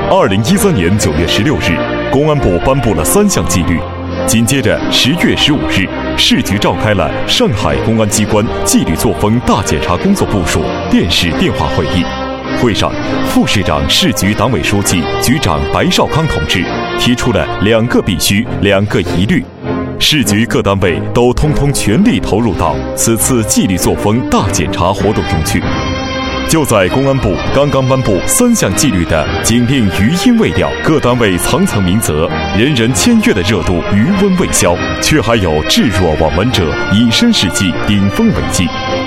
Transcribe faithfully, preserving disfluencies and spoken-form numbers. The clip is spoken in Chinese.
二零一三年九月十六日，公安部颁布了三项纪律。紧接着，十月十五日，市局召开了上海公安机关纪律作风大检查工作部署电视电话会议。会上，副市长、市局党委书记、局长白绍康同志提出了两个必须、两个一律，市局各单位都通通全力投入到此次纪律作风大检查活动中去。就在公安部刚刚颁布三项纪律的警令余音未了，各单位层层明责，人人签约的热度余温未消，却还有置若罔闻者以身试纪，顶风违纪。